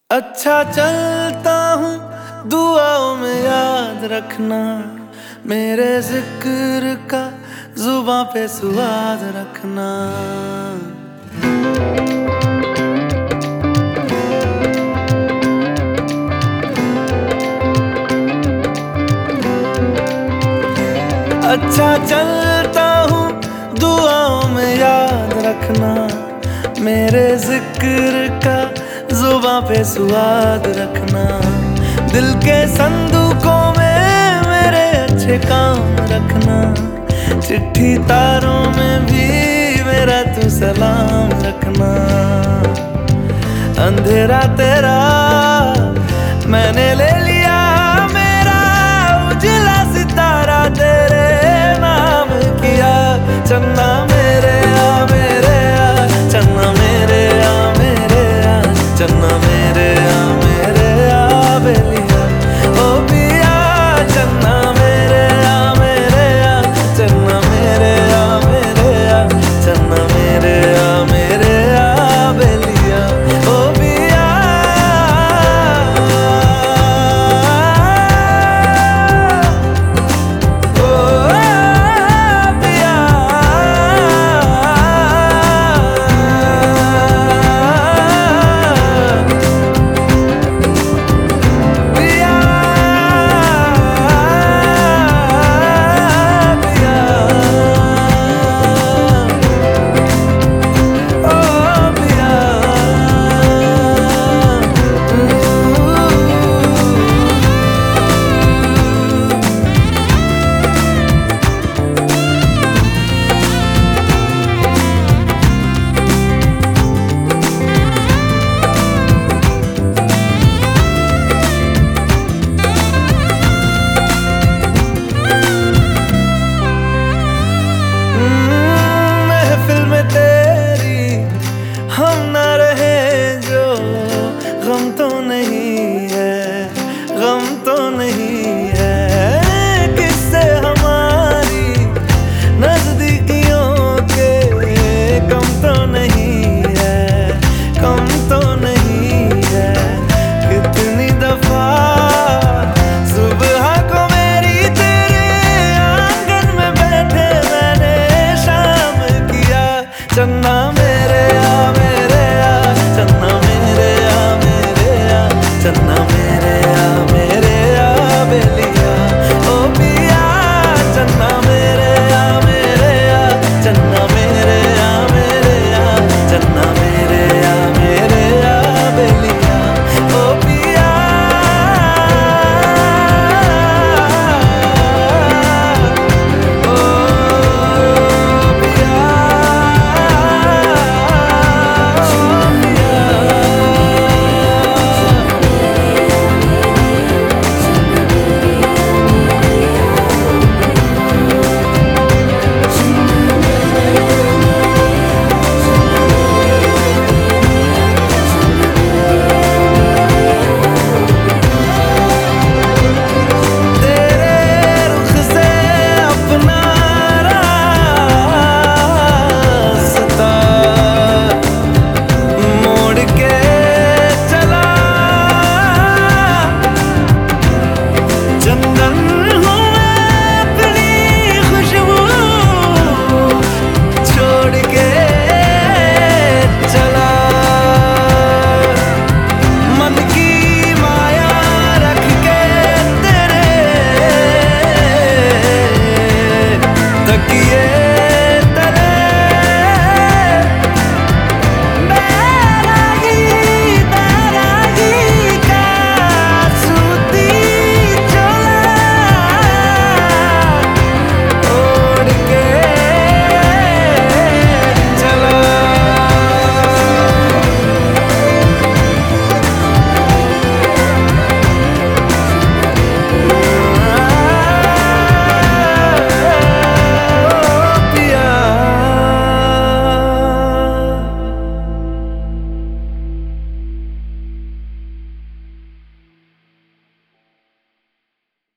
अच्छा चलता हूँ, दुआओं में याद रखना, मेरे जिक्र का जुबां पे स्वाद रखना। अच्छा चलता हूँ, दुआओं में याद रखना, मेरे जिक्र का जुबां पे स्वाद रखना। दिल के संदूकों में मेरे अच्छे काम रखना, चिट्ठी तारों में भी मेरा तू सलाम रखना। अंधेरा तेरा मैंने ले लिया, मेरा उजला सितारा तेरे नाम किया। चन्ना मेरे आ, मेरे आ, चन्ना मेरे आ, मेरे आ, चन्ना